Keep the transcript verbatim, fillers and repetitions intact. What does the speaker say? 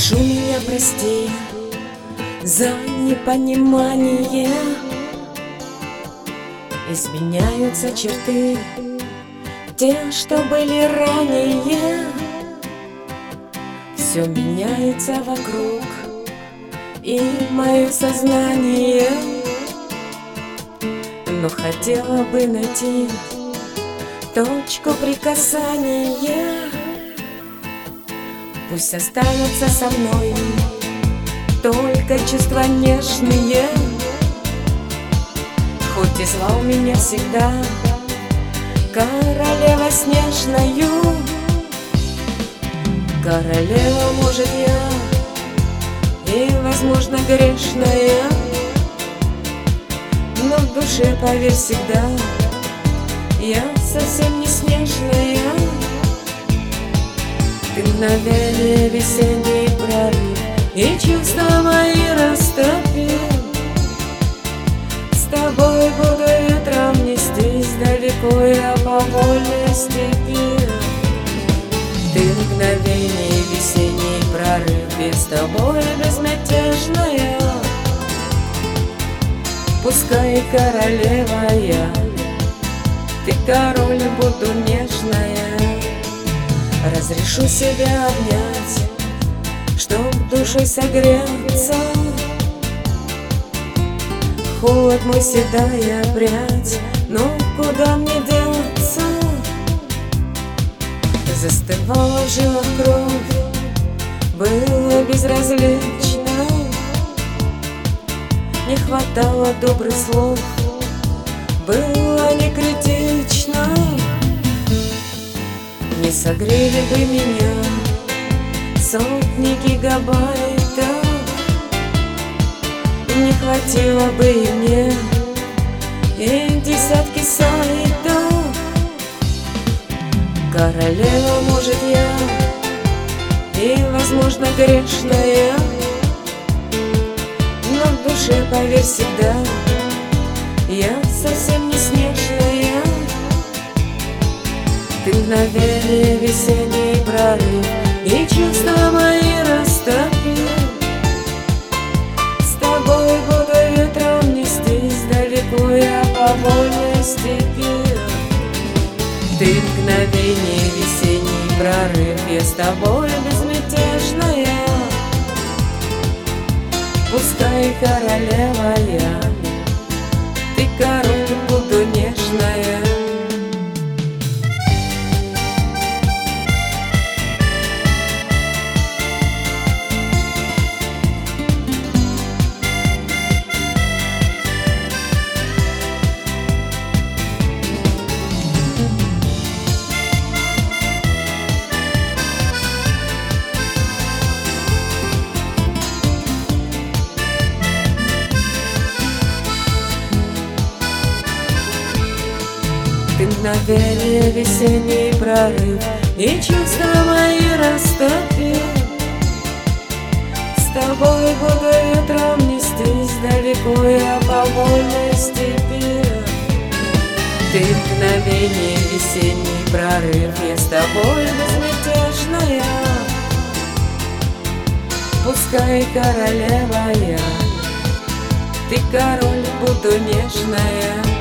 Прошу меня прости за непонимание. Изменяются черты, те, что были ранее. Все меняется вокруг, и мое сознание. Но хотела бы найти точку прикасания. Пусть останутся со мной только чувства нежные. Хоть и зла у меня всегда королева снежною. Королева, может, я и, возможно, грешная, но в душе, поверь, всегда я совсем не снежная. Ты мгновение, весенний прорыв, и чувства мои растопил. С тобой буду ветром нестись далеко я по вольной степи. Ты мгновение, весенний прорыв, и с тобой безмятежная. Пускай королева я, ты король, буду нежная. Разрешу себя обнять, чтоб душой согреться. Холод мой, седая прядь, но куда мне деться? Застывала в жилах кровь, было безразлично. Не хватало добрых слов, было не критично. Не согрели бы меня сотни гигабайтов, не хватило бы и мне и десятки сайтов. Королева, может, я и, возможно, грешная, но в душе, поверь, всегда я совсем не снежная. Ты мгновение, весенний прорыв, и чувства мои растопил. С тобой буду ветром нестись далеко я по вольной степи. Ты мгновение, весенний прорыв, я с тобой безмятежная. Пускай королева я, ты король, буду нежная. Ты мгновение, весенний прорыв, и чувства мои растопил. С тобой буду ветром нестись далеко я по вольной степи. Ты мгновение, весенний прорыв, я с тобой безмятежная. Пускай королева я, ты король, буду нежная.